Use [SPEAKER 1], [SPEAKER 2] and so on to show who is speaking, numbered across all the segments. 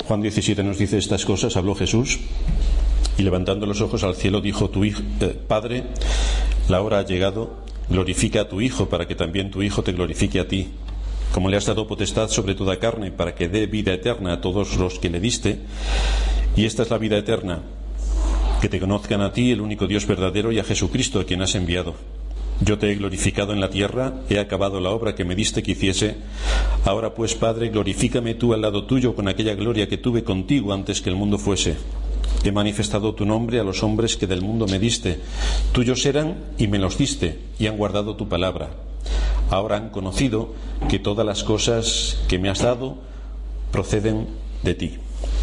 [SPEAKER 1] Juan 17 nos dice: estas cosas habló Jesús y levantando los ojos al cielo dijo: Padre, la hora ha llegado, glorifica a tu Hijo para que también tu Hijo te glorifique a ti, como le has dado potestad sobre toda carne, para que dé vida eterna a todos los que le diste. Y esta es la vida eterna, que te conozcan a ti, el único Dios verdadero, y a Jesucristo, a quien has enviado. Yo te he glorificado en la tierra, he acabado la obra que me diste que hiciese. Ahora pues, Padre, glorifícame tú al lado tuyo con aquella gloria que tuve contigo antes que el mundo fuese. He manifestado tu nombre a los hombres que del mundo me diste. Tuyos eran y me los diste, y han guardado tu palabra. Ahora han conocido que todas las cosas que me has dado proceden de ti.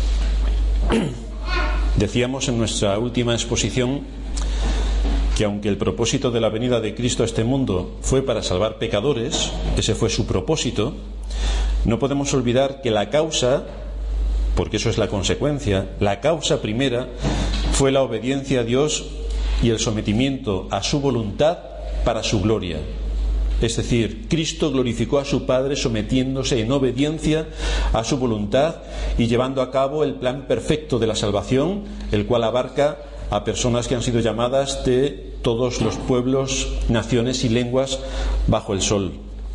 [SPEAKER 1] Decíamos en nuestra última exposición que aunque el propósito de la venida de Cristo a este mundo fue para salvar pecadores, ese fue su propósito, no podemos olvidar que la causa, porque eso es la consecuencia, la causa primera fue la obediencia a Dios y el sometimiento a su voluntad para su gloria. Es decir, Cristo glorificó a su Padre sometiéndose en obediencia a su voluntad y llevando a cabo el plan perfecto de la salvación, el cual abarca a personas que han sido llamadas de todos los pueblos, naciones y lenguas bajo el sol.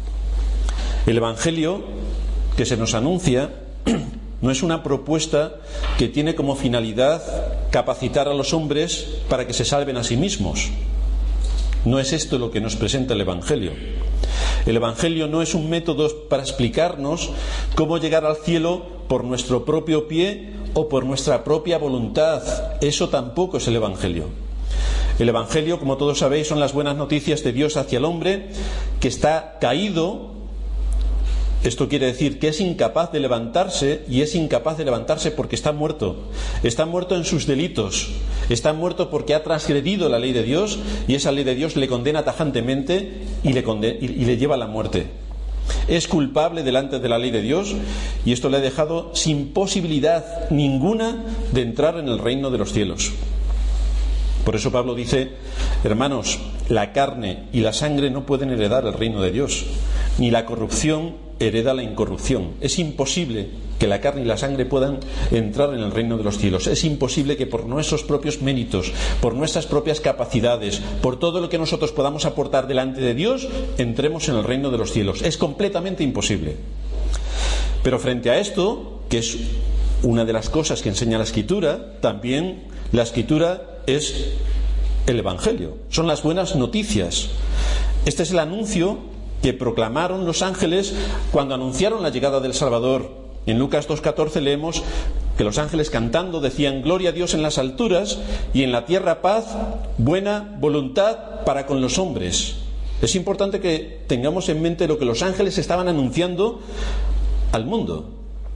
[SPEAKER 1] El Evangelio que se nos anuncia no es una propuesta que tiene como finalidad capacitar a los hombres para que se salven a sí mismos. No es esto lo que nos presenta el Evangelio. El Evangelio no es un método para explicarnos cómo llegar al cielo por nuestro propio pie o por nuestra propia voluntad. Eso tampoco es el Evangelio. El Evangelio, como todos sabéis, son las buenas noticias de Dios hacia el hombre que está caído. Esto quiere decir que es incapaz de levantarse, y es incapaz de levantarse porque está muerto. Está muerto en sus delitos. Está muerto porque ha transgredido la ley de Dios, y esa ley de Dios le condena tajantemente y le lleva a la muerte. Es culpable delante de la ley de Dios, y esto le ha dejado sin posibilidad ninguna de entrar en el reino de los cielos. Por eso Pablo dice: hermanos, la carne y la sangre no pueden heredar el reino de Dios, ni la corrupción hereda la incorrupción. Es imposible que la carne y la sangre puedan entrar en el reino de los cielos. Es imposible que por nuestros propios méritos, por nuestras propias capacidades, por todo lo que nosotros podamos aportar delante de Dios, entremos en el reino de los cielos. Es completamente imposible. Pero frente a esto, que es una de las cosas que enseña la Escritura, también la Escritura es el Evangelio, son las buenas noticias. Este es el anuncio que proclamaron los ángeles cuando anunciaron la llegada del Salvador. En Lucas 2:14 leemos que los ángeles cantando decían: gloria a Dios en las alturas y en la tierra paz, buena voluntad para con los hombres. Es importante que tengamos en mente lo que los ángeles estaban anunciando al mundo.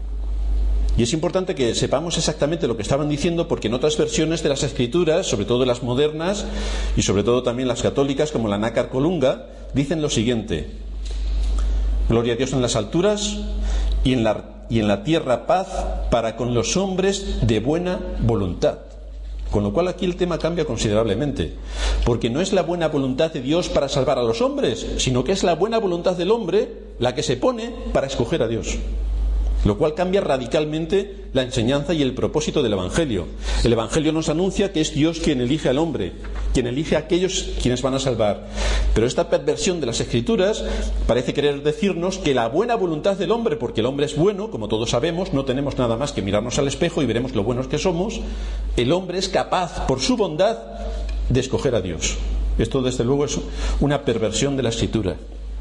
[SPEAKER 1] Y es importante que sepamos exactamente lo que estaban diciendo, porque en otras versiones de las Escrituras, sobre todo las modernas y sobre todo también las católicas como la Nácar Colunga, dicen lo siguiente: gloria a Dios en las alturas y en la tierra paz para con los hombres de buena voluntad. Con lo cual aquí el tema cambia considerablemente, porque no es la buena voluntad de Dios para salvar a los hombres, sino que es la buena voluntad del hombre la que se pone para escoger a Dios. Lo cual cambia radicalmente la enseñanza y el propósito del Evangelio. El Evangelio nos anuncia que es Dios quien elige al hombre, quien elige a aquellos quienes van a salvar. Pero esta perversión de las Escrituras parece querer decirnos que la buena voluntad del hombre, porque el hombre es bueno, como todos sabemos, no tenemos nada más que mirarnos al espejo y veremos lo buenos que somos, el hombre es capaz, por su bondad, de escoger a Dios. Esto, desde luego, es una perversión de la Escritura.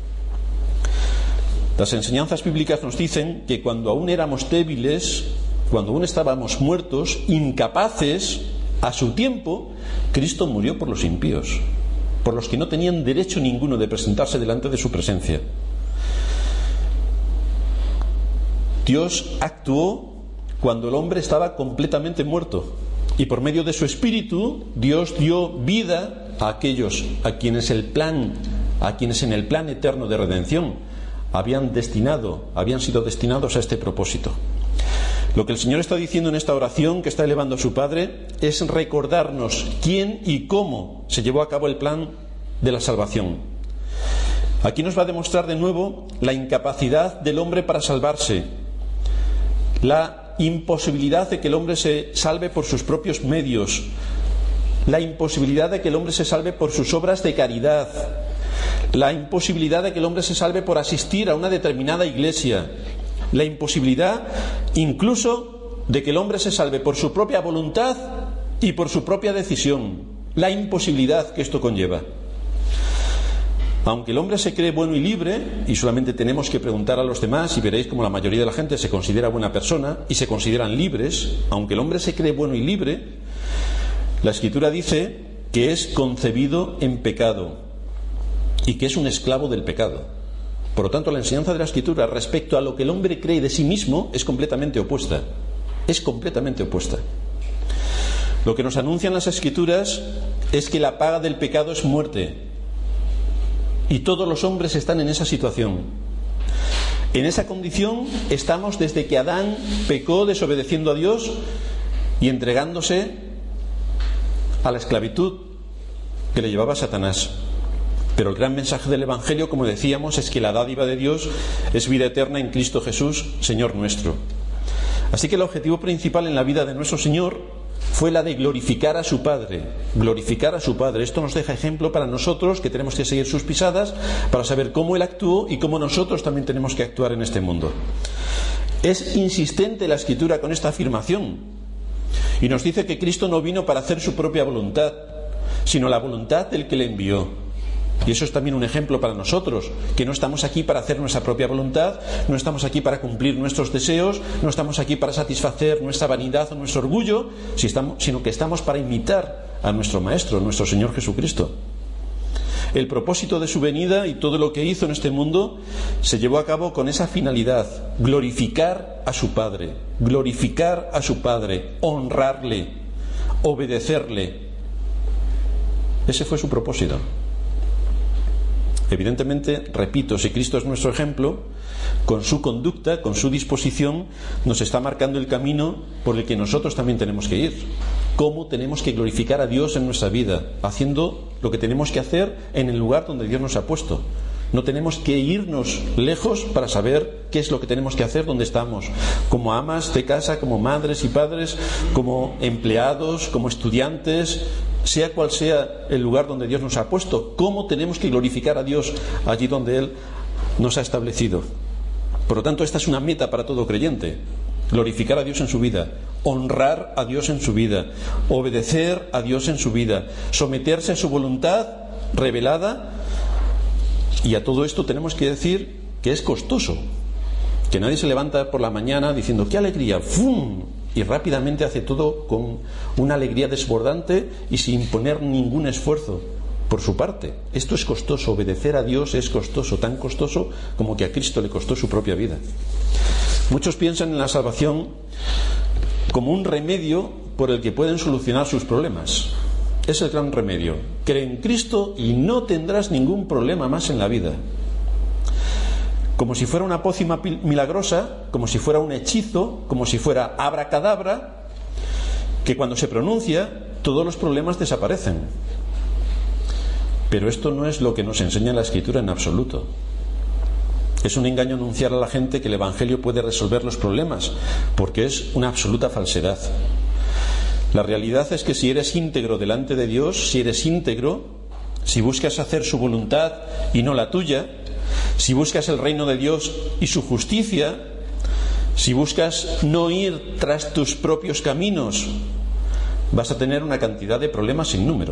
[SPEAKER 1] Las enseñanzas bíblicas nos dicen que cuando aún éramos débiles, cuando aún estábamos muertos, incapaces, a su tiempo, Cristo murió por los impíos, por los que no tenían derecho ninguno de presentarse delante de su presencia. Dios actuó cuando el hombre estaba completamente muerto, y por medio de su Espíritu Dios dio vida a aquellos a quienes en el plan eterno de redención habían sido destinados a este propósito. Lo que el Señor está diciendo en esta oración que está elevando a su Padre es recordarnos quién y cómo se llevó a cabo el plan de la salvación. Aquí nos va a demostrar de nuevo la incapacidad del hombre para salvarse, la imposibilidad de que el hombre se salve por sus propios medios, la imposibilidad de que el hombre se salve por sus obras de caridad, la imposibilidad de que el hombre se salve por asistir a una determinada iglesia, la imposibilidad incluso de que el hombre se salve por su propia voluntad y por su propia decisión, la imposibilidad que esto conlleva. Aunque el hombre se cree bueno y libre, y solamente tenemos que preguntar a los demás y veréis como la mayoría de la gente se considera buena persona y se consideran libres, aunque el hombre se cree bueno y libre, la Escritura dice que es concebido en pecado y que es un esclavo del pecado. Por lo tanto, la enseñanza de la Escritura respecto a lo que el hombre cree de sí mismo es completamente opuesta. Es completamente opuesta. Lo que nos anuncian las Escrituras es que la paga del pecado es muerte. Y todos los hombres están en esa situación. En esa condición estamos desde que Adán pecó desobedeciendo a Dios y entregándose a la esclavitud que le llevaba Satanás. Pero el gran mensaje del Evangelio, como decíamos, es que la dádiva de Dios es vida eterna en Cristo Jesús, Señor nuestro. Así que el objetivo principal en la vida de nuestro Señor fue la de glorificar a su Padre. Glorificar a su Padre. Esto nos deja ejemplo para nosotros, que tenemos que seguir sus pisadas para saber cómo Él actuó y cómo nosotros también tenemos que actuar en este mundo. Es insistente la Escritura con esta afirmación y nos dice que Cristo no vino para hacer su propia voluntad, sino la voluntad del que le envió. Y eso es también un ejemplo para nosotros, que no estamos aquí para hacer nuestra propia voluntad, no estamos aquí para cumplir nuestros deseos, no estamos aquí para satisfacer nuestra vanidad o nuestro orgullo, sino que estamos para imitar a nuestro Maestro, nuestro Señor Jesucristo. El propósito de su venida y todo lo que hizo en este mundo se llevó a cabo con esa finalidad: glorificar a su Padre, honrarle, obedecerle. Ese fue su propósito. Evidentemente, repito, si Cristo es nuestro ejemplo, con su conducta, con su disposición, nos está marcando el camino por el que nosotros también tenemos que ir. Cómo tenemos que glorificar a Dios en nuestra vida, haciendo lo que tenemos que hacer en el lugar donde Dios nos ha puesto. No tenemos que irnos lejos para saber qué es lo que tenemos que hacer donde estamos, como amas de casa, como madres y padres, como empleados, como estudiantes, sea cual sea el lugar donde Dios nos ha puesto. Cómo tenemos que glorificar a Dios allí donde Él nos ha establecido. Por lo tanto, esta es una meta para todo creyente: glorificar a Dios en su vida, honrar a Dios en su vida, obedecer a Dios en su vida, someterse a su voluntad revelada. Y a todo esto tenemos que decir que es costoso, que nadie se levanta por la mañana diciendo ¡qué alegría! ¡Fum! Y rápidamente hace todo con una alegría desbordante y sin poner ningún esfuerzo por su parte. Esto es costoso, obedecer a Dios es costoso, tan costoso como que a Cristo le costó su propia vida. Muchos piensan en la salvación como un remedio por el que pueden solucionar sus problemas. Es el gran remedio. Cree en Cristo y no tendrás ningún problema más en la vida. Como si fuera una pócima milagrosa, como si fuera un hechizo, como si fuera abracadabra, que cuando se pronuncia todos los problemas desaparecen. Pero esto no es lo que nos enseña la Escritura en absoluto. Es un engaño anunciar a la gente que el Evangelio puede resolver los problemas, porque es una absoluta falsedad. La realidad es que si eres íntegro delante de Dios, si eres íntegro, si buscas hacer su voluntad y no la tuya, si buscas el reino de Dios y su justicia, si buscas no ir tras tus propios caminos, vas a tener una cantidad de problemas sin número.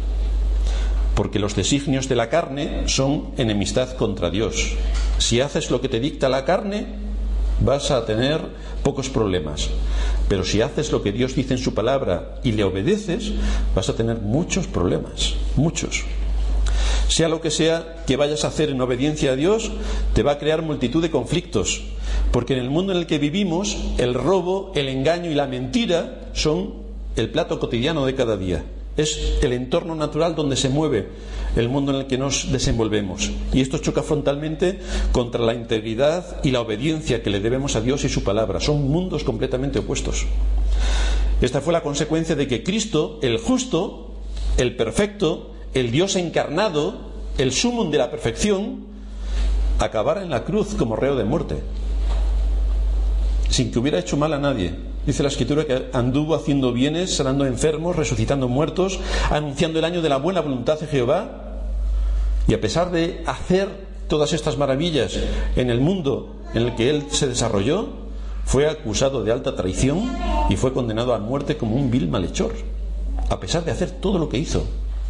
[SPEAKER 1] Porque los designios de la carne son enemistad contra Dios. Si haces lo que te dicta la carne, vas a tener pocos problemas. Pero si haces lo que Dios dice en su palabra y le obedeces, vas a tener muchos problemas, muchos. Sea lo que sea que vayas a hacer en obediencia a Dios, te va a crear multitud de conflictos, porque en el mundo en el que vivimos, el robo, el engaño y la mentira son el plato cotidiano de cada día. Es el entorno natural donde se mueve el mundo en el que nos desenvolvemos, y esto choca frontalmente contra la integridad y la obediencia que le debemos a Dios y su palabra. Son mundos completamente opuestos. Esta fue la consecuencia de que Cristo, el justo, el perfecto, el Dios encarnado, el sumum de la perfección, acabara en la cruz como reo de muerte. sin que hubiera hecho mal a nadie. Dice la Escritura que anduvo haciendo bienes, sanando enfermos, resucitando muertos, anunciando el año de la buena voluntad de Jehová. Y a pesar de hacer todas estas maravillas en el mundo en el que él se desarrolló, fue acusado de alta traición y fue condenado a muerte como un vil malhechor, a pesar de hacer todo lo que hizo.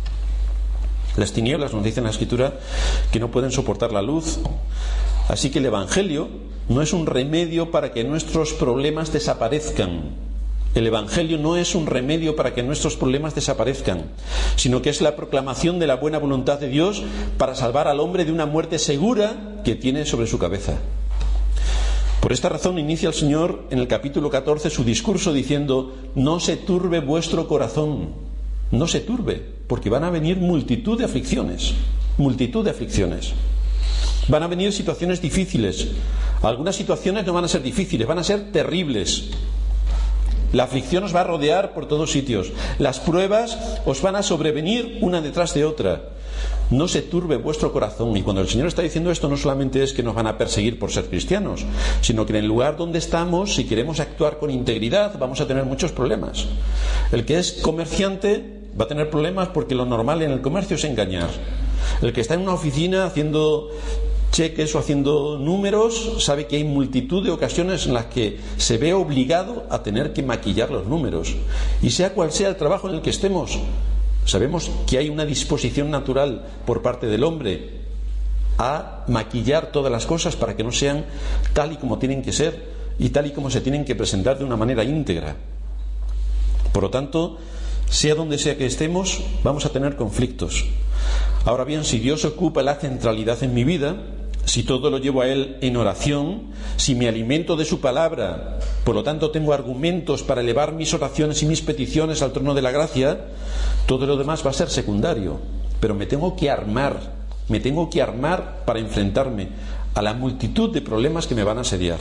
[SPEAKER 1] Las tinieblas, nos dice en la Escritura, que no pueden soportar la luz. Así que el Evangelio no es un remedio para que nuestros problemas desaparezcan. El Evangelio no es un remedio para que nuestros problemas desaparezcan, sino que es la proclamación de la buena voluntad de Dios para salvar al hombre de una muerte segura que tiene sobre su cabeza. Por esta razón inicia el Señor en el capítulo 14 su discurso diciendo: no se turbe vuestro corazón, no se turbe, porque van a venir multitud de aflicciones, multitud de aflicciones. Van a venir situaciones difíciles. Algunas situaciones no van a ser difíciles, van a ser terribles. La aflicción os va a rodear por todos sitios. Las pruebas os van a sobrevenir una detrás de otra. No se turbe vuestro corazón. Y cuando el Señor está diciendo esto, no solamente es que nos van a perseguir por ser cristianos, sino que en el lugar donde estamos, si queremos actuar con integridad, vamos a tener muchos problemas. El que es comerciante va a tener problemas porque lo normal en el comercio es engañar. El que está en una oficina haciendo cheques o haciendo números sabe que hay multitud de ocasiones en las que se ve obligado a tener que maquillar los números. Y sea cual sea el trabajo en el que estemos, sabemos que hay una disposición natural por parte del hombre a maquillar todas las cosas para que no sean tal y como tienen que ser y tal y como se tienen que presentar de una manera íntegra. Por lo tanto, sea donde sea que estemos, vamos a tener conflictos. Ahora bien, si Dios ocupa la centralidad en mi vida, si todo lo llevo a Él en oración, si me alimento de su palabra, por lo tanto tengo argumentos para elevar mis oraciones y mis peticiones al trono de la gracia, todo lo demás va a ser secundario. Pero me tengo que armar para enfrentarme a la multitud de problemas que me van a asediar.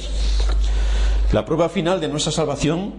[SPEAKER 1] La prueba final de nuestra salvación,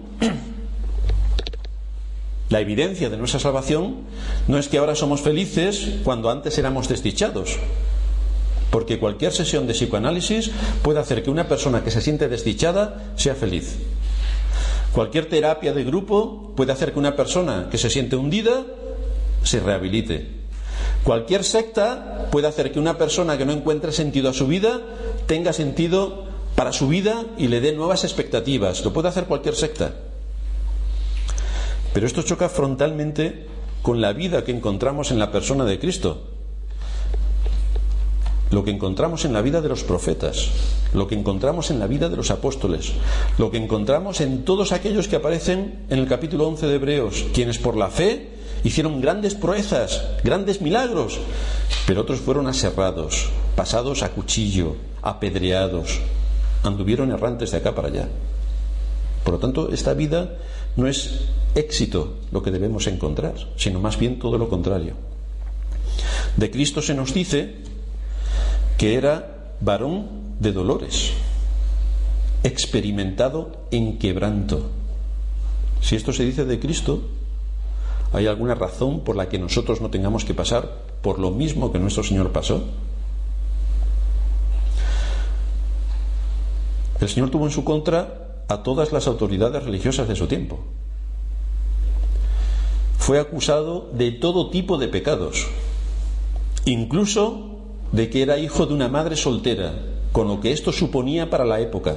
[SPEAKER 1] la evidencia de nuestra salvación, no es que ahora somos felices cuando antes éramos desdichados. Porque cualquier sesión de psicoanálisis puede hacer que una persona que se siente desdichada sea feliz. Cualquier terapia de grupo puede hacer que una persona que se siente hundida se rehabilite. Cualquier secta puede hacer que una persona que no encuentre sentido a su vida tenga sentido para su vida y le dé nuevas expectativas. Lo puede hacer cualquier secta. Pero esto choca frontalmente con la vida que encontramos en la persona de Cristo. Lo que encontramos en la vida de los profetas, lo que encontramos en la vida de los apóstoles, lo que encontramos en todos aquellos que aparecen en el capítulo 11 de Hebreos, quienes por la fe hicieron grandes proezas, grandes milagros, pero otros fueron aserrados, pasados a cuchillo, apedreados, anduvieron errantes de acá para allá. Por lo tanto, esta vida no es éxito lo que debemos encontrar, sino más bien todo lo contrario. De Cristo se nos dice que era varón de dolores, experimentado en quebranto. Si esto se dice de Cristo, ¿hay alguna razón por la que nosotros no tengamos que pasar por lo mismo que nuestro Señor pasó? El Señor tuvo en su contra a todas las autoridades religiosas de su tiempo. Fue acusado de todo tipo de pecados, incluso de que era hijo de una madre soltera, con lo que esto suponía para la época.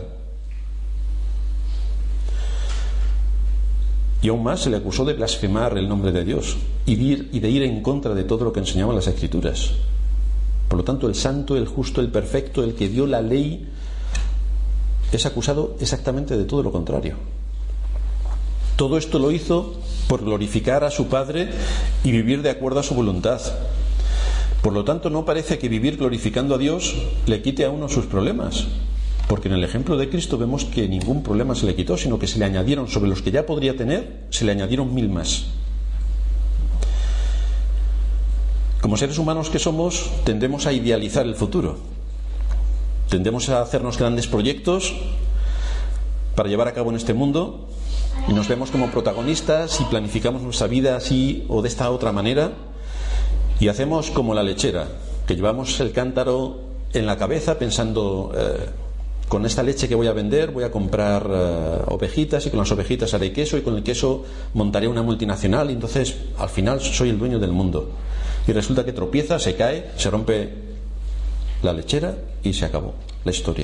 [SPEAKER 1] Y aún más se le acusó de blasfemar el nombre de Dios y de ir en contra de todo lo que enseñaban las Escrituras. Por lo tanto, el santo, el justo, el perfecto, el que dio la ley, es acusado exactamente de todo lo contrario. Todo esto lo hizo por glorificar a su Padre y vivir de acuerdo a su voluntad. Por lo tanto, no parece que vivir glorificando a Dios le quite a uno sus problemas, porque en el ejemplo de Cristo vemos que ningún problema se le quitó, sino que se le añadieron, sobre los que ya podría tener, se le añadieron 1000 más. Como seres humanos que somos, tendemos a idealizar el futuro, tendemos a hacernos grandes proyectos para llevar a cabo en este mundo, y nos vemos como protagonistas y planificamos nuestra vida así o de esta otra manera. Y hacemos como la lechera, que llevamos el cántaro en la cabeza pensando, con esta leche que voy a vender voy a comprar ovejitas, y con las ovejitas haré queso, y con el queso montaré una multinacional, y entonces al final soy el dueño del mundo. Y resulta que tropieza, se cae, se rompe la lechera y se acabó la historia.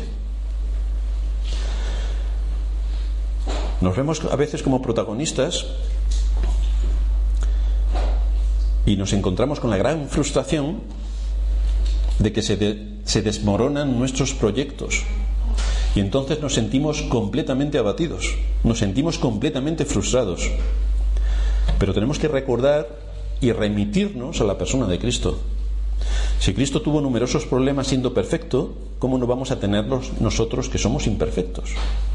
[SPEAKER 1] Nos vemos a veces como protagonistas y nos encontramos con la gran frustración de que se desmoronan nuestros proyectos, y entonces nos sentimos completamente abatidos, nos sentimos completamente frustrados. Pero tenemos que recordar y remitirnos a la persona de Cristo. Si Cristo tuvo numerosos problemas siendo perfecto, ¿cómo no vamos a tenerlos nosotros que somos imperfectos?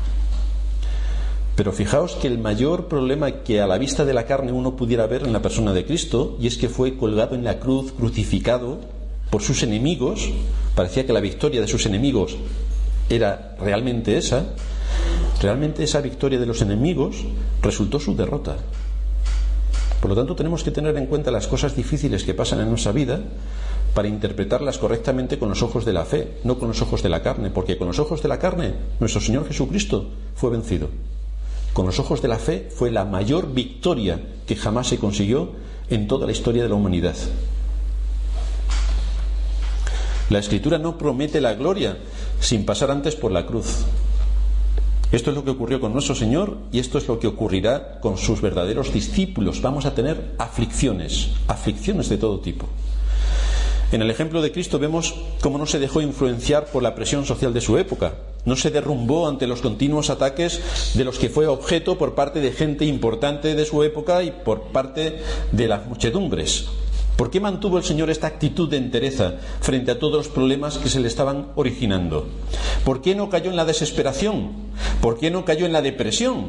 [SPEAKER 1] Pero fijaos que el mayor problema que a la vista de la carne uno pudiera ver en la persona de Cristo, y es que fue colgado en la cruz, crucificado por sus enemigos. Parecía que la victoria de sus enemigos era realmente esa victoria de los enemigos resultó su derrota. Por lo tanto, tenemos que tener en cuenta las cosas difíciles que pasan en nuestra vida para interpretarlas correctamente con los ojos de la fe, no con los ojos de la carne, porque con los ojos de la carne nuestro Señor Jesucristo fue vencido. Con los ojos de la fe fue la mayor victoria que jamás se consiguió en toda la historia de la humanidad. La Escritura no promete la gloria sin pasar antes por la cruz. Esto es lo que ocurrió con nuestro Señor, y esto es lo que ocurrirá con sus verdaderos discípulos. Vamos a tener aflicciones de todo tipo. En el ejemplo de Cristo vemos cómo no se dejó influenciar por la presión social de su época. No se derrumbó ante los continuos ataques de los que fue objeto por parte de gente importante de su época y por parte de las muchedumbres. ¿Por qué mantuvo el Señor esta actitud de entereza frente a todos los problemas que se le estaban originando? ¿Por qué no cayó en la desesperación? ¿Por qué no cayó en la depresión?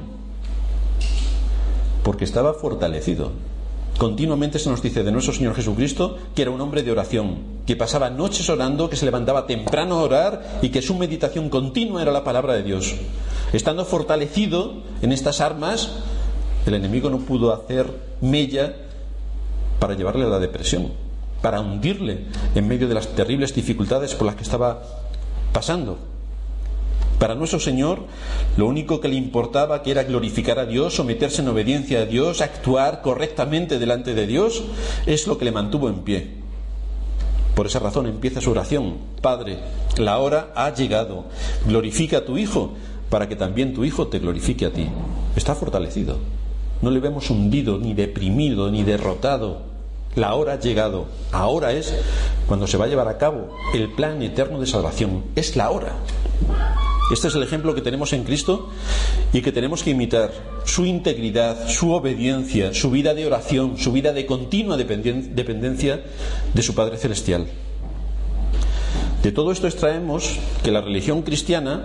[SPEAKER 1] Porque estaba fortalecido. Continuamente se nos dice de nuestro Señor Jesucristo que era un hombre de oración, que pasaba noches orando, que se levantaba temprano a orar y que su meditación continua era la palabra de Dios. Estando fortalecido en estas armas, el enemigo no pudo hacer mella para llevarle a la depresión, para hundirle en medio de las terribles dificultades por las que estaba pasando. Para nuestro Señor, lo único que le importaba que era glorificar a Dios, someterse en obediencia a Dios, actuar correctamente delante de Dios, es lo que le mantuvo en pie. Por esa razón empieza su oración: Padre, la hora ha llegado, glorifica a tu Hijo, para que también tu Hijo te glorifique a ti. Está fortalecido. No le vemos hundido, ni deprimido, ni derrotado. La hora ha llegado. Ahora es cuando se va a llevar a cabo el plan eterno de salvación. Es la hora. Este es el ejemplo que tenemos en Cristo y que tenemos que imitar. Su integridad, su obediencia, su vida de oración, su vida de continua dependencia de su Padre Celestial. De todo esto extraemos que la religión cristiana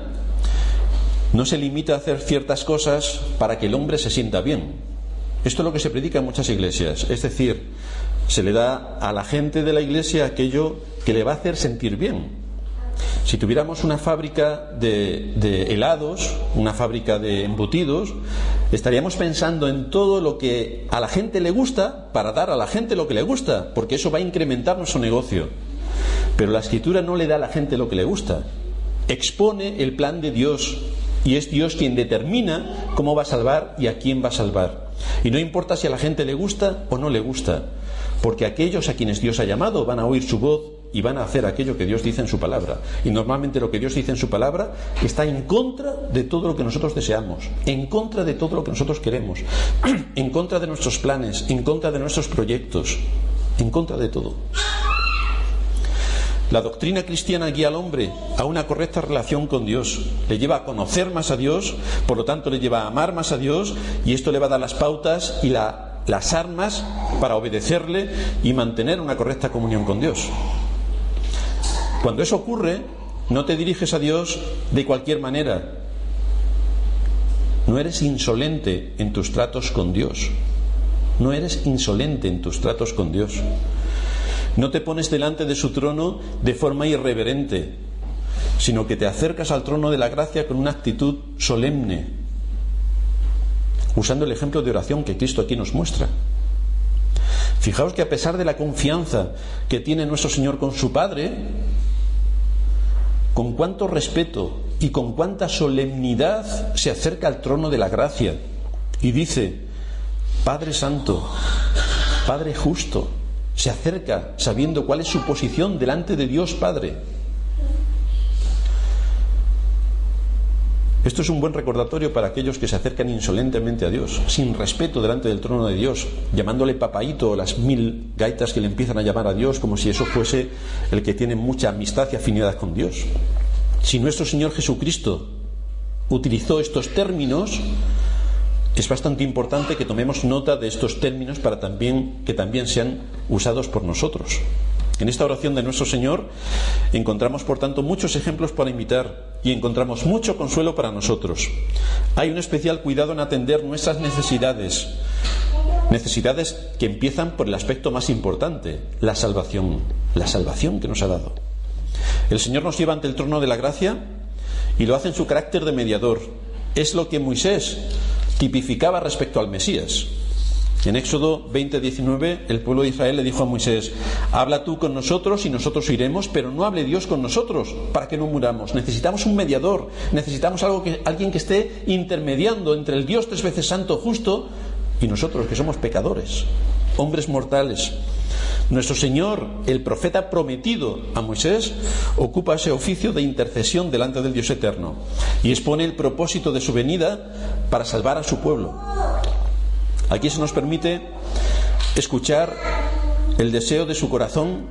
[SPEAKER 1] no se limita a hacer ciertas cosas para que el hombre se sienta bien. Esto es lo que se predica en muchas iglesias. Es decir, se le da a la gente de la iglesia aquello que le va a hacer sentir bien. Si tuviéramos una fábrica de helados, una fábrica de embutidos, estaríamos pensando en todo lo que a la gente le gusta para dar a la gente lo que le gusta, porque eso va a incrementar nuestro negocio. Pero la Escritura no le da a la gente lo que le gusta. Expone el plan de Dios, y es Dios quien determina cómo va a salvar y a quién va a salvar. Y no importa si a la gente le gusta o no le gusta, porque aquellos a quienes Dios ha llamado van a oír su voz y van a hacer aquello que Dios dice en su palabra. Y normalmente lo que Dios dice en su palabra está en contra de todo lo que nosotros deseamos, en contra de todo lo que nosotros queremos, en contra de nuestros planes, en contra de nuestros proyectos, en contra de todo. La doctrina cristiana guía al hombre a una correcta relación con Dios, le lleva a conocer más a Dios, por lo tanto le lleva a amar más a Dios, y esto le va a dar las pautas y las armas para obedecerle y mantener una correcta comunión con Dios. Cuando eso ocurre, no te diriges a Dios de cualquier manera. No eres insolente en tus tratos con Dios. No eres insolente en tus tratos con Dios. No te pones delante de su trono de forma irreverente, sino que te acercas al trono de la gracia con una actitud solemne, usando el ejemplo de oración que Cristo aquí nos muestra. Fijaos que a pesar de la confianza que tiene nuestro Señor con su Padre, con cuánto respeto y con cuánta solemnidad se acerca al trono de la gracia y dice: Padre Santo, Padre Justo. Se acerca sabiendo cuál es su posición delante de Dios Padre. Esto es un buen recordatorio para aquellos que se acercan insolentemente a Dios, sin respeto delante del trono de Dios, llamándole papaíto o las 1000 gaitas que le empiezan a llamar a Dios, como si eso fuese el que tiene mucha amistad y afinidad con Dios. Si nuestro Señor Jesucristo utilizó estos términos, es bastante importante que tomemos nota de estos términos para que también sean usados por nosotros. En esta oración de nuestro Señor encontramos, por tanto, muchos ejemplos para imitar y encontramos mucho consuelo para nosotros. Hay un especial cuidado en atender nuestras necesidades que empiezan por el aspecto más importante, la salvación que nos ha dado. El Señor nos lleva ante el trono de la gracia y lo hace en su carácter de mediador. Es lo que Moisés tipificaba respecto al Mesías. En Éxodo 20:19 el pueblo de Israel le dijo a Moisés: habla tú con nosotros y nosotros iremos, pero no hable Dios con nosotros para que no muramos. Necesitamos un mediador, necesitamos alguien que esté intermediando entre el Dios 3 veces santo, justo, y nosotros, que somos pecadores, hombres mortales. Nuestro Señor, el profeta prometido a Moisés, ocupa ese oficio de intercesión delante del Dios eterno y expone el propósito de su venida para salvar a su pueblo. Aquí se nos permite escuchar el deseo de su corazón,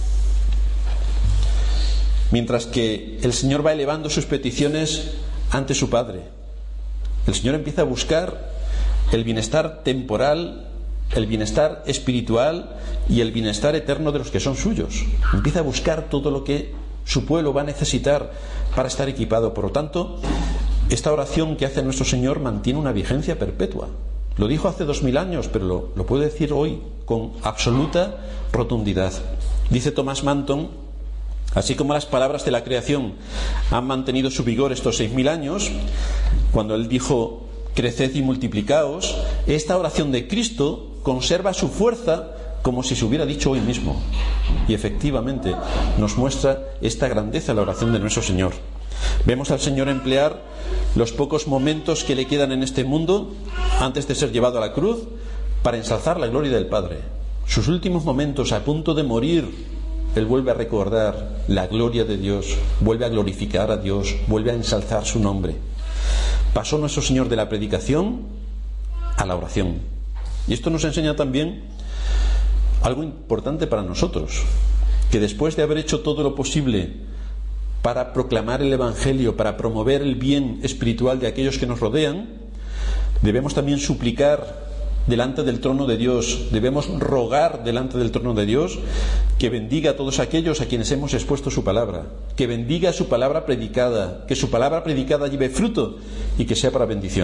[SPEAKER 1] mientras que el Señor va elevando sus peticiones ante su Padre. El Señor empieza a buscar el bienestar temporal, el bienestar espiritual y el bienestar eterno de los que son suyos. Empieza a buscar todo lo que su pueblo va a necesitar para estar equipado. Por lo tanto, esta oración que hace nuestro Señor mantiene una vigencia perpetua. Lo dijo hace 2000 años, pero lo puede decir hoy con absoluta rotundidad. Dice Thomas Manton: así como las palabras de la creación han mantenido su vigor estos 6000 años, cuando él dijo: creced y multiplicaos, esta oración de Cristo conserva su fuerza como si se hubiera dicho hoy mismo. Y efectivamente nos muestra esta grandeza la oración de nuestro Señor. Vemos al Señor emplear los pocos momentos que le quedan en este mundo antes de ser llevado a la cruz para ensalzar la gloria del Padre. Sus últimos momentos, a punto de morir, Él vuelve a recordar la gloria de Dios, vuelve a glorificar a Dios, vuelve a ensalzar su nombre. Pasó nuestro Señor de la predicación a la oración. Y esto nos enseña también algo importante para nosotros, que después de haber hecho todo lo posible para proclamar el Evangelio, para promover el bien espiritual de aquellos que nos rodean, debemos también suplicar delante del trono de Dios, debemos rogar delante del trono de Dios que bendiga a todos aquellos a quienes hemos expuesto su palabra, que bendiga su palabra predicada, que su palabra predicada lleve fruto y que sea para bendición.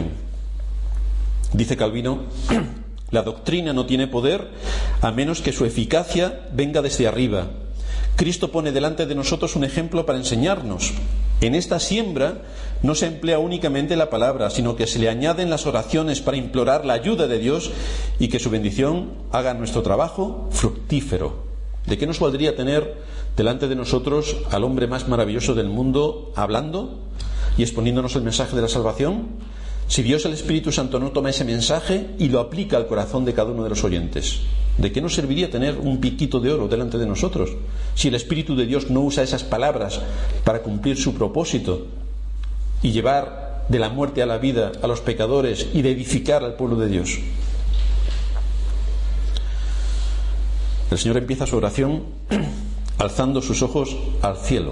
[SPEAKER 1] Dice Calvino: la doctrina no tiene poder a menos que su eficacia venga desde arriba. Cristo pone delante de nosotros un ejemplo para enseñarnos. En esta siembra no se emplea únicamente la palabra, sino que se le añaden las oraciones para implorar la ayuda de Dios y que su bendición haga nuestro trabajo fructífero. ¿De qué nos valdría tener delante de nosotros al hombre más maravilloso del mundo hablando y exponiéndonos el mensaje de la salvación, si Dios, el Espíritu Santo, no toma ese mensaje y lo aplica al corazón de cada uno de los oyentes? ¿De qué nos serviría tener un piquito de oro delante de nosotros si el Espíritu de Dios no usa esas palabras para cumplir su propósito y llevar de la muerte a la vida a los pecadores y de edificar al pueblo de Dios? El Señor empieza su oración alzando sus ojos al cielo.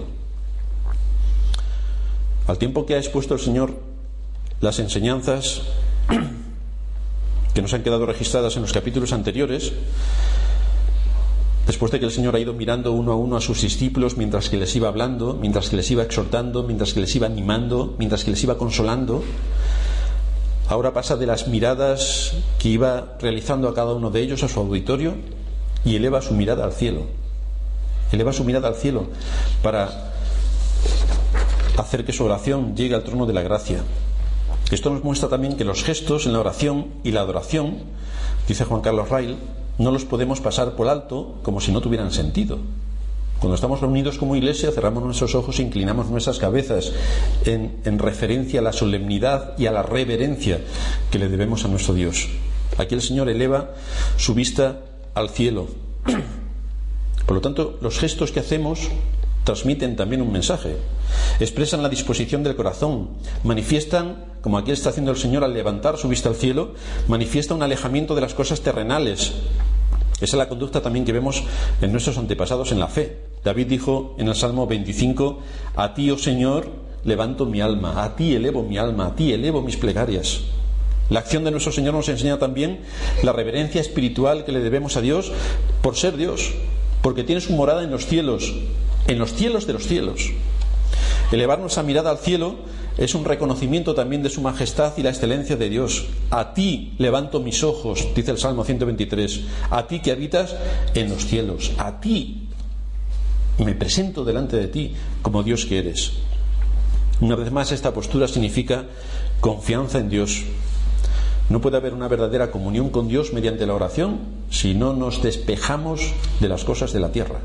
[SPEAKER 1] Al tiempo que ha expuesto el Señor las enseñanzas que nos han quedado registradas en los capítulos anteriores, después de que el Señor ha ido mirando uno a uno a sus discípulos mientras que les iba hablando, mientras que les iba exhortando, mientras que les iba animando, mientras que les iba consolando, ahora pasa de las miradas que iba realizando a cada uno de ellos a su auditorio y eleva su mirada al cielo. Eleva su mirada al cielo para hacer que su oración llegue al trono de la gracia. Esto nos muestra también que los gestos en la oración y la adoración, dice Juan Carlos Rail, no los podemos pasar por alto como si no tuvieran sentido. Cuando estamos reunidos como iglesia, cerramos nuestros ojos e inclinamos nuestras cabezas en referencia a la solemnidad y a la reverencia que le debemos a nuestro Dios. Aquí el Señor eleva su vista al cielo. Por lo tanto, los gestos que hacemos transmiten también un mensaje, expresan la disposición del corazón, manifiestan, como aquí está haciendo el Señor al levantar su vista al cielo, manifiesta un alejamiento de las cosas terrenales. Esa es la conducta también que vemos en nuestros antepasados en la fe. David dijo en el Salmo 25: a ti, oh Señor, levanto mi alma, a ti elevo mi alma, a ti elevo mis plegarias. La acción de nuestro Señor nos enseña también la reverencia espiritual que le debemos a Dios por ser Dios, porque tiene su morada en los cielos de los cielos. Elevar nuestra mirada al cielo es un reconocimiento también de su majestad y la excelencia de Dios. A ti levanto mis ojos, dice el Salmo 123, a ti que habitas en los cielos, a ti me presento delante de ti como Dios que eres. Una vez más, esta postura significa confianza en Dios. No puede haber una verdadera comunión con Dios mediante la oración si no nos despejamos de las cosas de la tierra.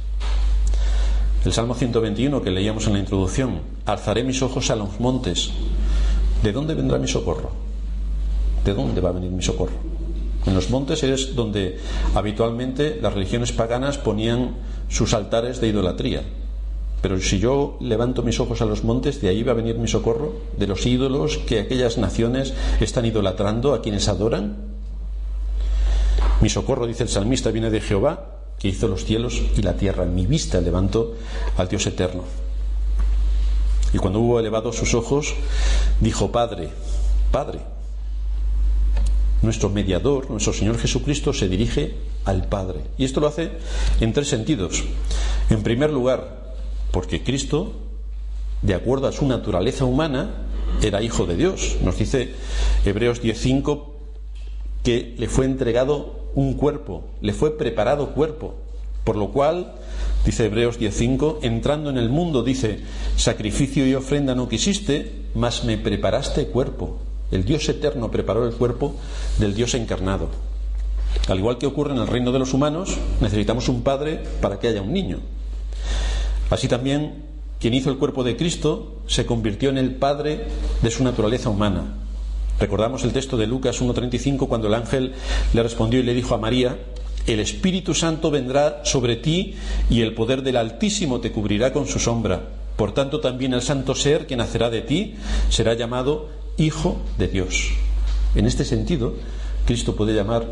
[SPEAKER 1] El Salmo 121 que leíamos en la introducción: alzaré mis ojos a los montes. ¿De dónde vendrá mi socorro? ¿De dónde va a venir mi socorro? En los montes es donde habitualmente las religiones paganas ponían sus altares de idolatría. Pero si yo levanto mis ojos a los montes, ¿de ahí va a venir mi socorro? ¿De los ídolos que aquellas naciones están idolatrando, a quienes adoran? Mi socorro, dice el salmista, viene de Jehová, que hizo los cielos y la tierra. En mi vista levanto al Dios eterno. Y cuando hubo elevado sus ojos, dijo: Padre, Padre. Nuestro mediador, nuestro Señor Jesucristo, se dirige al Padre. Y esto lo hace en tres sentidos. En primer lugar, porque Cristo, de acuerdo a su naturaleza humana, era hijo de Dios. Nos dice Hebreos 10:5 que le fue entregado un cuerpo, le fue preparado cuerpo, por lo cual, dice Hebreos 10:5, entrando en el mundo, dice: sacrificio y ofrenda no quisiste, mas me preparaste cuerpo. El Dios eterno preparó el cuerpo del Dios encarnado. Al igual que ocurre en el reino de los humanos, necesitamos un padre para que haya un niño. Así también, quien hizo el cuerpo de Cristo se convirtió en el padre de su naturaleza humana. Recordamos el texto de Lucas 1:35, cuando el ángel le respondió y le dijo a María: el Espíritu Santo vendrá sobre ti y el poder del Altísimo te cubrirá con su sombra. Por tanto, también el santo ser que nacerá de ti será llamado Hijo de Dios. En este sentido, Cristo puede llamar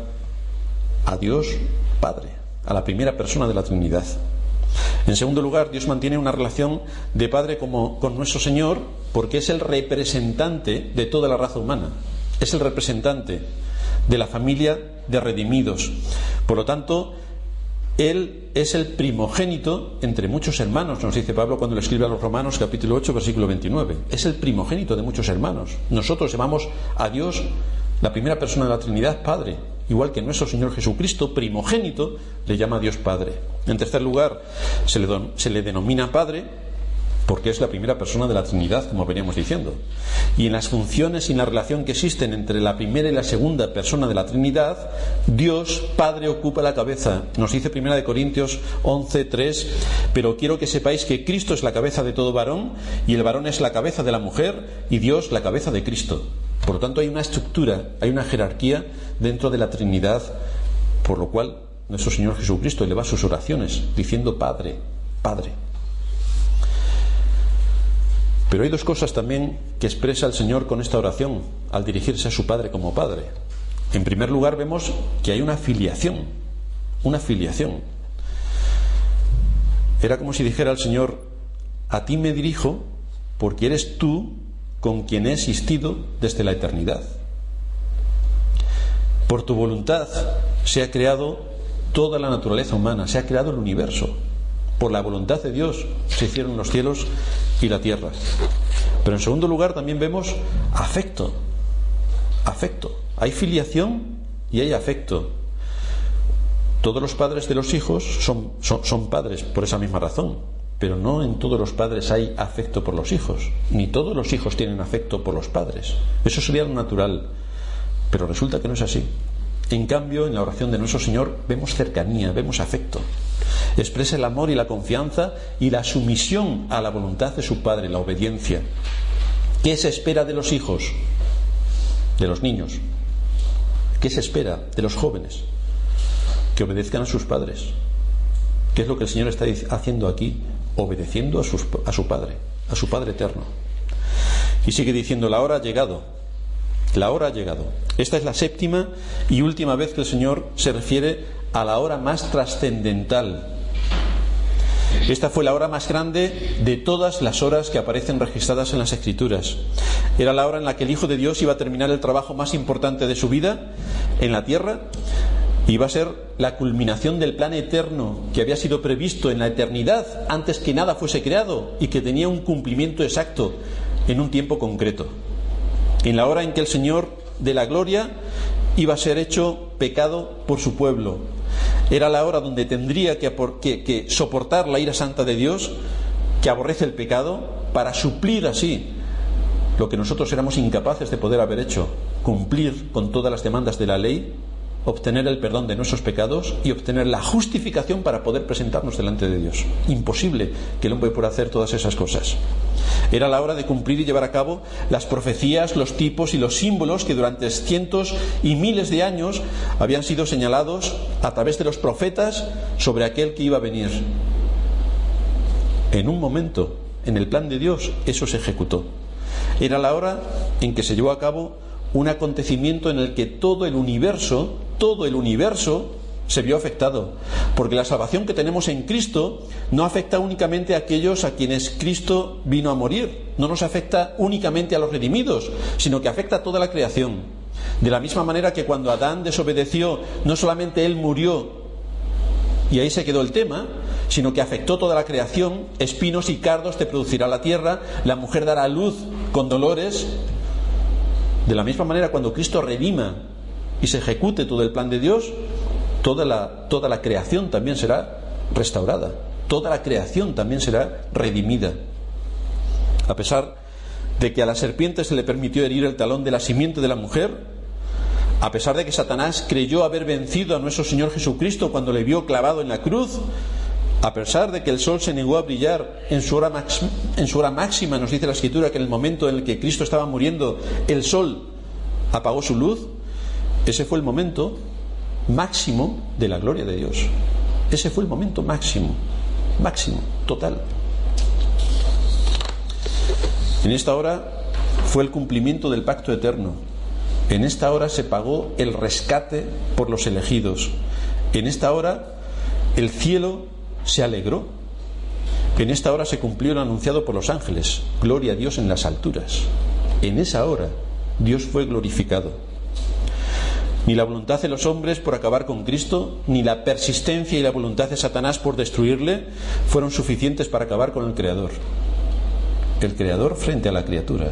[SPEAKER 1] a Dios Padre, a la primera persona de la Trinidad. En segundo lugar, Dios mantiene una relación de padre con nuestro Señor, porque es el representante de toda la raza humana, es el representante de la familia de redimidos. Por lo tanto, Él es el primogénito entre muchos hermanos, nos dice Pablo cuando le escribe a los Romanos, capítulo 8, versículo 29. Es el primogénito de muchos hermanos. Nosotros llamamos a Dios, la primera persona de la Trinidad, Padre, igual que nuestro Señor Jesucristo, primogénito, le llama a Dios Padre. En tercer lugar, se le denomina Padre porque es la primera persona de la Trinidad, como veníamos diciendo. Y en las funciones y en la relación que existen entre la primera y la segunda persona de la Trinidad, Dios Padre ocupa la cabeza. Nos dice 1 Corintios 11:3: pero quiero que sepáis que Cristo es la cabeza de todo varón, y el varón es la cabeza de la mujer, y Dios la cabeza de Cristo. Por lo tanto, hay una estructura, hay una jerarquía dentro de la Trinidad, por lo cual nuestro Señor Jesucristo eleva sus oraciones diciendo: Padre, Padre. Pero hay dos cosas también que expresa el Señor con esta oración al dirigirse a su Padre como Padre. En primer lugar, vemos que hay una filiación. Una filiación. Era como si dijera el Señor: a ti me dirijo porque eres tú con quien he existido desde la eternidad. Por tu voluntad se ha creado toda la naturaleza humana, se ha creado el universo. Por la voluntad de Dios se hicieron los cielos y la tierra. Pero en segundo lugar también vemos afecto. Afecto. Hay filiación y hay afecto. Todos los padres de los hijos son padres por esa misma razón. Pero no en todos los padres hay afecto por los hijos, ni todos los hijos tienen afecto por los padres. Eso sería lo natural, pero resulta que no es así. En cambio, en la oración de nuestro Señor vemos cercanía, vemos afecto. Expresa el amor y la confianza y la sumisión a la voluntad de su padre, la obediencia. ¿Qué se espera de los hijos? De los niños. ¿Qué se espera de los jóvenes? Que obedezcan a sus padres. ¿Qué es lo que el Señor está haciendo aquí? Obedeciendo a su Padre, a su Padre eterno. Y sigue diciendo: la hora ha llegado. La hora ha llegado. Esta es la séptima y última vez que el Señor se refiere a la hora más trascendental. Esta fue la hora más grande de todas las horas que aparecen registradas en las Escrituras. Era la hora en la que el Hijo de Dios iba a terminar el trabajo más importante de su vida en la tierra. Iba a ser la culminación del plan eterno que había sido previsto en la eternidad antes que nada fuese creado y que tenía un cumplimiento exacto en un tiempo concreto. En la hora en que el Señor de la gloria iba a ser hecho pecado por su pueblo. Era la hora donde tendría que soportar la ira santa de Dios, que aborrece el pecado, para suplir así lo que nosotros éramos incapaces de poder haber hecho: cumplir con todas las demandas de la ley, obtener el perdón de nuestros pecados y obtener la justificación para poder presentarnos delante de Dios. Imposible que el hombre pueda hacer todas esas cosas. Era la hora de cumplir y llevar a cabo las profecías, los tipos y los símbolos que durante cientos y miles de años habían sido señalados a través de los profetas sobre aquel que iba a venir. En un momento, en el plan de Dios, eso se ejecutó. Era la hora en que se llevó a cabo un acontecimiento en el que todo el universo se vio afectado, porque la salvación que tenemos en Cristo no afecta únicamente a aquellos a quienes Cristo vino a morir, no nos afecta únicamente a los redimidos, sino que afecta a toda la creación. De la misma manera que cuando Adán desobedeció, no solamente él murió y ahí se quedó el tema, sino que afectó toda la creación. Espinos y cardos te producirá la tierra, la mujer dará luz con dolores. De la misma manera, cuando Cristo redima y se ejecute todo el plan de Dios, toda la creación también será restaurada, toda la creación también será redimida. A pesar de que a la serpiente se le permitió herir el talón de la simiente de la mujer, a pesar de que Satanás creyó haber vencido a nuestro Señor Jesucristo cuando le vio clavado en la cruz, a pesar de que el sol se negó a brillar en su hora máxima, nos dice la Escritura que en el momento en el que Cristo estaba muriendo, el sol apagó su luz. Ese fue el momento máximo de la gloria de Dios. Ese fue el momento máximo, total. En esta hora fue el cumplimiento del pacto eterno. En esta hora se pagó el rescate por los elegidos. En esta hora el cielo se alegró. En esta hora se cumplió lo anunciado por los ángeles: gloria a Dios en las alturas. En esa hora Dios fue glorificado. Ni la voluntad de los hombres por acabar con Cristo, ni la persistencia y la voluntad de Satanás por destruirle fueron suficientes para acabar con el Creador. El Creador frente a la criatura.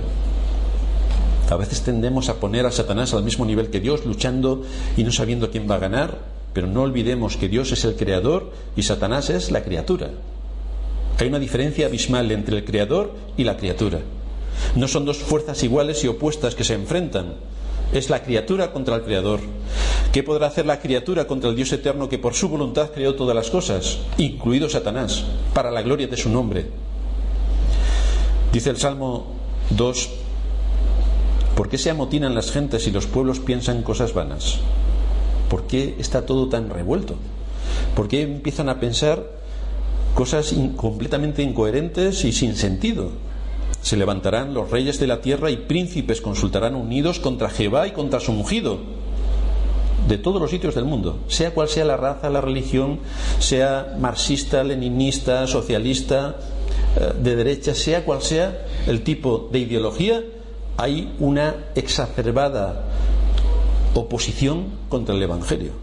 [SPEAKER 1] A veces tendemos a poner a Satanás al mismo nivel que Dios, luchando y no sabiendo quién va a ganar, pero no olvidemos que Dios es el Creador y Satanás es la criatura. Hay una diferencia abismal entre el Creador y la criatura. No son dos fuerzas iguales y opuestas que se enfrentan. Es la criatura contra el Creador. ¿Qué podrá hacer la criatura contra el Dios eterno que por su voluntad creó todas las cosas, incluido Satanás, para la gloria de su nombre? Dice el Salmo 2: ¿por qué se amotinan las gentes y los pueblos piensan cosas vanas? ¿Por qué está todo tan revuelto? ¿Por qué empiezan a pensar cosas completamente incoherentes y sin sentido? Se levantarán los reyes de la tierra y príncipes consultarán unidos contra Jehová y contra su ungido, de todos los sitios del mundo, sea cual sea la raza, la religión, sea marxista, leninista, socialista, de derecha, sea cual sea el tipo de ideología, hay una exacerbada oposición contra el Evangelio.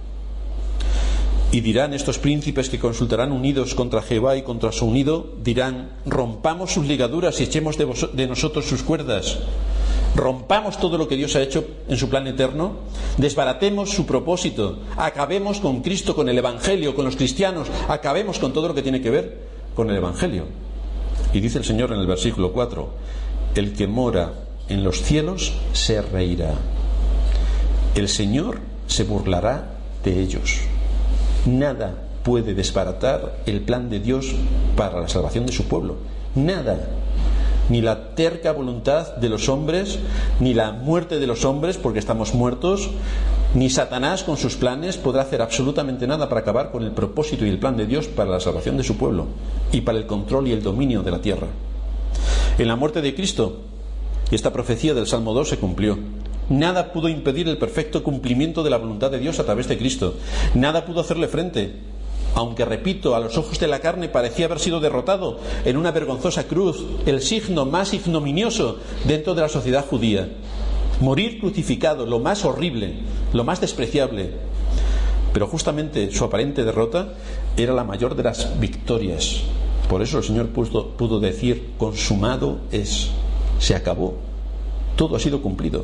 [SPEAKER 1] Y dirán estos príncipes que consultarán unidos contra Jehová y contra su unido, dirán: rompamos sus ligaduras y echemos de nosotros sus cuerdas. Rompamos todo lo que Dios ha hecho en su plan eterno, desbaratemos su propósito, acabemos con Cristo, con el Evangelio, con los cristianos, acabemos con todo lo que tiene que ver con el Evangelio. Y dice el Señor en el versículo 4: el que mora en los cielos se reirá. El Señor se burlará de ellos. Nada puede desbaratar el plan de Dios para la salvación de su pueblo. Nada. Ni la terca voluntad de los hombres, ni la muerte de los hombres porque estamos muertos, ni Satanás con sus planes podrá hacer absolutamente nada para acabar con el propósito y el plan de Dios para la salvación de su pueblo y para el control y el dominio de la tierra. En la muerte de Cristo, esta profecía del Salmo 2 se cumplió. Nada pudo impedir el perfecto cumplimiento de la voluntad de Dios a través de Cristo. Nada pudo hacerle frente, aunque, repito, a los ojos de la carne parecía haber sido derrotado en una vergonzosa cruz, el signo más ignominioso dentro de la sociedad judía. Morir crucificado, lo más horrible, lo más despreciable. Pero justamente su aparente derrota era la mayor de las victorias. Por eso el Señor pudo decir: consumado es, se acabó, todo ha sido cumplido.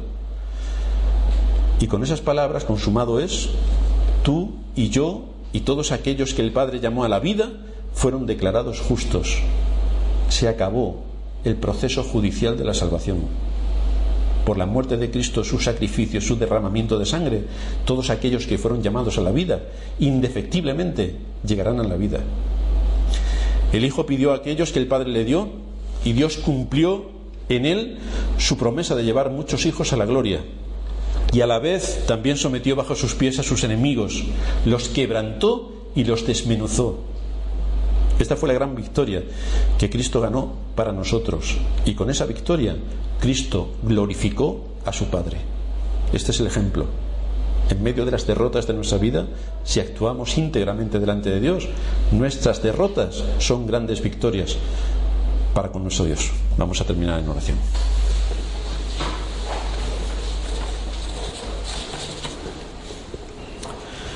[SPEAKER 1] Y con esas palabras, consumado es, tú y yo y todos aquellos que el Padre llamó a la vida fueron declarados justos. Se acabó el proceso judicial de la salvación. Por la muerte de Cristo, su sacrificio, su derramamiento de sangre, todos aquellos que fueron llamados a la vida, indefectiblemente llegarán a la vida. El Hijo pidió a aquellos que el Padre le dio, y Dios cumplió en él su promesa de llevar muchos hijos a la gloria. Y a la vez también sometió bajo sus pies a sus enemigos, los quebrantó y los desmenuzó. Esta fue la gran victoria que Cristo ganó para nosotros, y con esa victoria Cristo glorificó a su Padre. Este es el ejemplo. En medio de las derrotas de nuestra vida, si actuamos íntegramente delante de Dios, nuestras derrotas son grandes victorias para con nuestro Dios. Vamos a terminar en oración.